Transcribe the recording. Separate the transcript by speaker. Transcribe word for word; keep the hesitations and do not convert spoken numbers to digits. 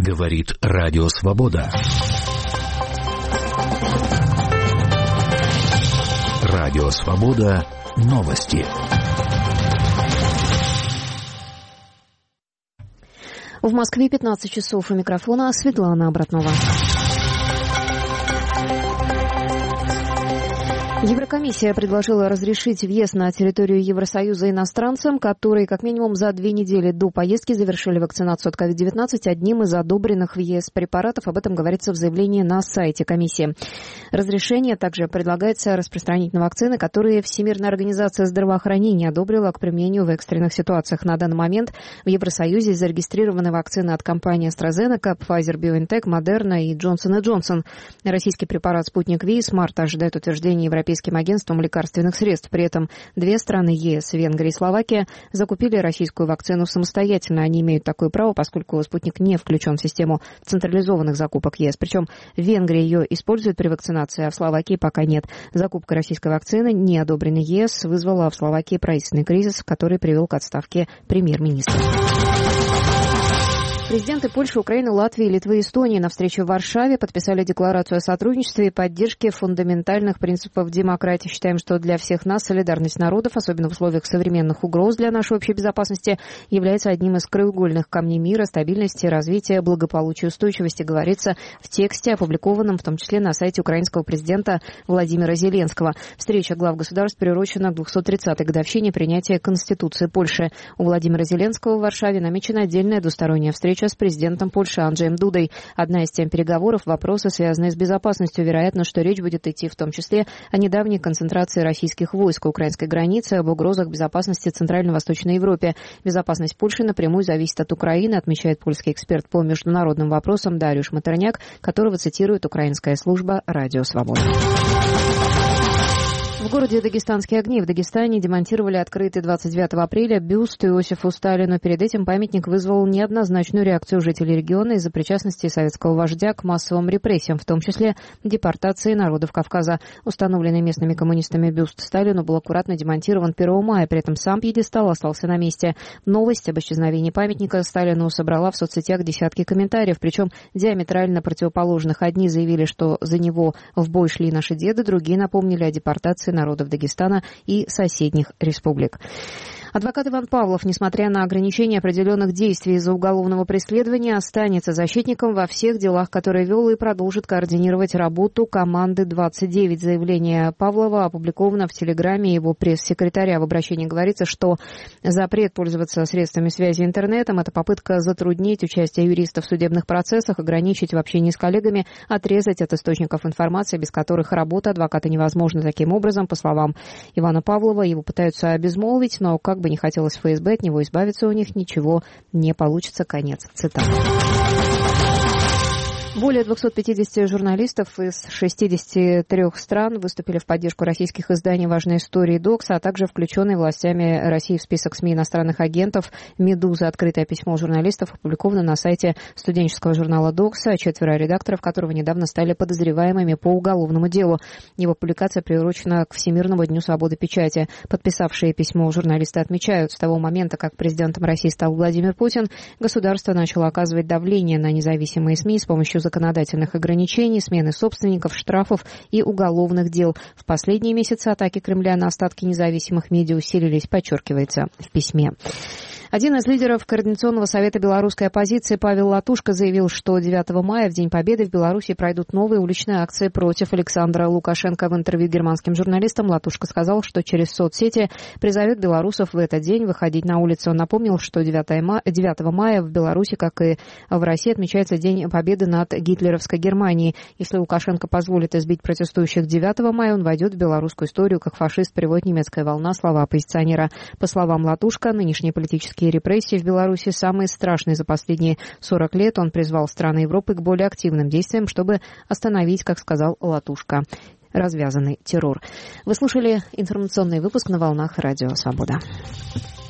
Speaker 1: Говорит Радио Свобода. Радио Свобода. Новости.
Speaker 2: В Москве пятнадцать часов. У микрофона Светлана Обратнова. Еврокомиссия предложила разрешить въезд на территорию Евросоюза иностранцам, которые как минимум за две недели до поездки завершили вакцинацию от ковид девятнадцать одним из одобренных в ЕС препаратов. Об этом говорится в заявлении на сайте комиссии. Разрешение также предлагается распространить на вакцины, которые Всемирная организация здравоохранения одобрила к применению в экстренных ситуациях. На данный момент в Евросоюзе зарегистрированы вакцины от компаний AstraZeneca, Pfizer-BioNTech, Moderna и Johnson энд Johnson. Российский препарат «Спутник Ви» с марта ожидает утверждения Европейского агентством лекарственных средств. При этом две страны ЕС, Венгрия и Словакия, закупили российскую вакцину самостоятельно. Они имеют такое право, поскольку «Спутник» не включен в систему централизованных закупок ЕС. Причем в Венгрии ее используют при вакцинации, а в Словакии пока нет. Закупка российской вакцины, не одобренной ЕС, вызвала в Словакии правительственный кризис, который привел к отставке премьер-министра. Президенты Польши, Украины, Латвии, Литвы и Эстонии на встрече в Варшаве подписали декларацию о сотрудничестве и поддержке фундаментальных принципов демократии. Считаем, что для всех нас солидарность народов, особенно в условиях современных угроз для нашей общей безопасности, является одним из краеугольных камней мира, стабильности, развития, благополучия и устойчивости, говорится в тексте, опубликованном в том числе на сайте украинского президента Владимира Зеленского. Встреча глав государств приурочена к двухсот тридцатой годовщине принятия Конституции Польши. У Владимира Зеленского в Варшаве намечена отдельная двусторонняя встреча с президентом Польши Анджеем Дудой. Одна из тем переговоров – вопросы, связанные с безопасностью. Вероятно, что речь будет идти в том числе о недавней концентрации российских войск у украинской границы, об угрозах безопасности в Центрально-Восточной Европе. Безопасность Польши напрямую зависит от Украины, отмечает польский эксперт по международным вопросам Дариуш Матерняк, которого цитирует украинская служба «Радио Свобода». В городе Дагестанские огни в Дагестане демонтировали открытый двадцать девятого апреля бюст Иосифу Сталину. Перед этим памятник вызвал неоднозначную реакцию жителей региона из-за причастности советского вождя к массовым репрессиям, в том числе депортации народов Кавказа. Установленный местными коммунистами бюст Сталину был аккуратно демонтирован первого мая, при этом сам пьедестал остался на месте. Новость об исчезновении памятника Сталину собрала в соцсетях десятки комментариев, причем диаметрально противоположных. Одни заявили, что за него в бой шли наши деды, другие напомнили о депортации народов Дагестана и соседних республик. Адвокат Иван Павлов, несмотря на ограничение определенных действий из-за уголовного преследования, останется защитником во всех делах, которые вел, и продолжит координировать работу команды двадцать девять. Заявление Павлова опубликовано в Телеграме его пресс-секретаря. В обращении говорится, что запрет пользоваться средствами связи интернетом – это попытка затруднить участие юристов в судебных процессах, ограничить в общении с коллегами, отрезать от источников информации, без которых работа адвоката невозможна. Таким образом, по словам Ивана Павлова, его пытаются обезмолвить, но как бы не хотелось ФСБ от него избавиться, у них ничего не получится. Конец цитаты. Более двухсот пятидесяти журналистов из шестидесяти трёх стран выступили в поддержку российских изданий «Важной истории» «Докса», а также включенной властями России в список СМИ иностранных агентов «Медуза». Открытое письмо журналистов опубликовано на сайте студенческого журнала «Докса», четверо редакторов которого недавно стали подозреваемыми по уголовному делу. Его публикация приурочена к Всемирному дню свободы печати. Подписавшие письмо журналисты отмечают, с того момента, как президентом России стал Владимир Путин, государство начало оказывать давление на независимые СМИ с помощью законодательных ограничений, смены собственников, штрафов и уголовных дел. В последние месяцы атаки Кремля на остатки независимых медиа усилились, подчеркивается в письме. Один из лидеров Координационного совета белорусской оппозиции Павел Латушко заявил, что девятого мая, в День Победы, в Беларуси пройдут новые уличные акции против Александра Лукашенко. В интервью германским журналистам Латушко сказал, что через соцсети призовет белорусов в этот день выходить на улицу. Он напомнил, что девятого мая в Беларуси, как и в России, отмечается День Победы над гитлеровской Германией. Если Лукашенко позволит избить протестующих девятого мая, он войдет в белорусскую историю как фашист, приводит немецкая волна слова оппозиционера. По словам Латушко, нынешние политические репрессии в Беларуси самые страшные за последние сорок лет. Он призвал страны Европы к более активным действиям, чтобы остановить, как сказал Латушко, развязанный террор. Вы слушали информационный выпуск на волнах Радио Свобода.